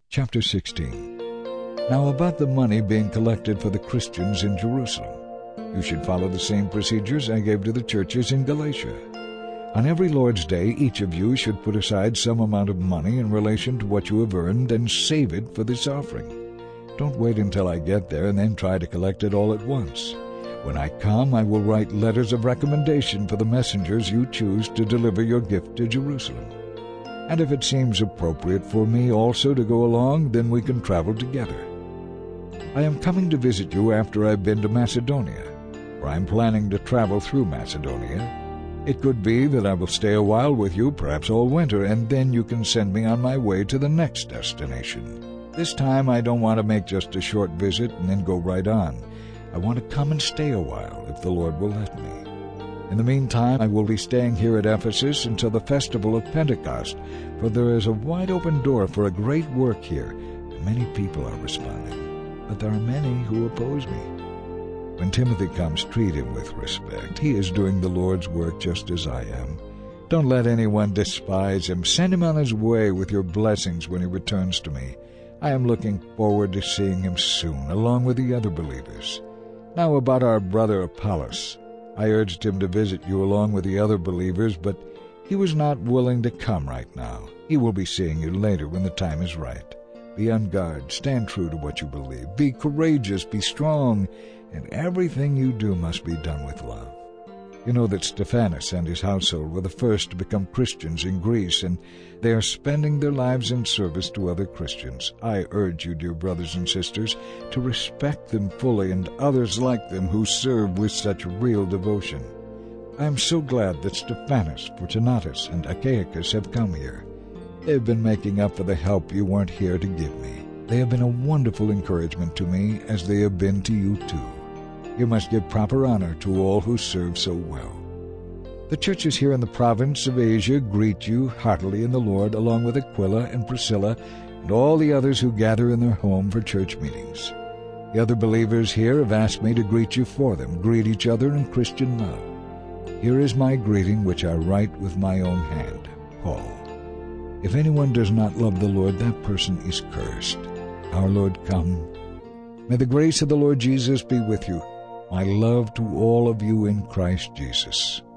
Chapter 16. Now about the money being collected for the Christians in Jerusalem. You should follow the same procedures I gave to the churches in Galatia. On every Lord's Day, each of you should put aside some amount of money in relation to what you have earned and save it for this offering. Don't wait until I get there and then try to collect it all at once. When I come, I will write letters of recommendation for the messengers you choose to deliver your gift to Jerusalem. And if it seems appropriate for me also to go along, then we can travel together. I am coming to visit you after I've been to Macedonia, for I am planning to travel through Macedonia. It could be that I will stay a while with you, perhaps all winter, and then you can send me on my way to the next destination. This time I don't want to make just a short visit and then go right on. I want to come and stay a while, if the Lord will let me. In the meantime, I will be staying here at Ephesus until the festival of Pentecost, for there is a wide-open door for a great work here, and many people are responding. But there are many who oppose me. When Timothy comes, treat him with respect. He is doing the Lord's work just as I am. Don't let anyone despise him. Send him on his way with your blessings when he returns to me. I am looking forward to seeing him soon, along with the other believers. Now about our brother Apollos. I urged him to visit you along with the other believers, but he was not willing to come right now. He will be seeing you later when the time is right. Be on guard. Stand true to what you believe. Be courageous. Be strong. And everything you do must be done with love. You know that Stephanas and his household were the first to become Christians in Greece, and they are spending their lives in service to other Christians. I urge you, dear brothers and sisters, to respect them fully and others like them who serve with such real devotion. I am so glad that Stephanas, Fortunatus, and Achaicus have come here. They have been making up for the help you weren't here to give me. They have been a wonderful encouragement to me, as they have been to you too. You must give proper honor to all who serve so well. The churches here in the province of Asia greet you heartily in the Lord, along with Aquila and Priscilla and all the others who gather in their home for church meetings. The other believers here have asked me to greet you for them. Greet each other in Christian love. Here is my greeting, which I write with my own hand. Paul. If anyone does not love the Lord, that person is cursed. Our Lord, come. May the grace of the Lord Jesus be with you. My love to all of you in Christ Jesus.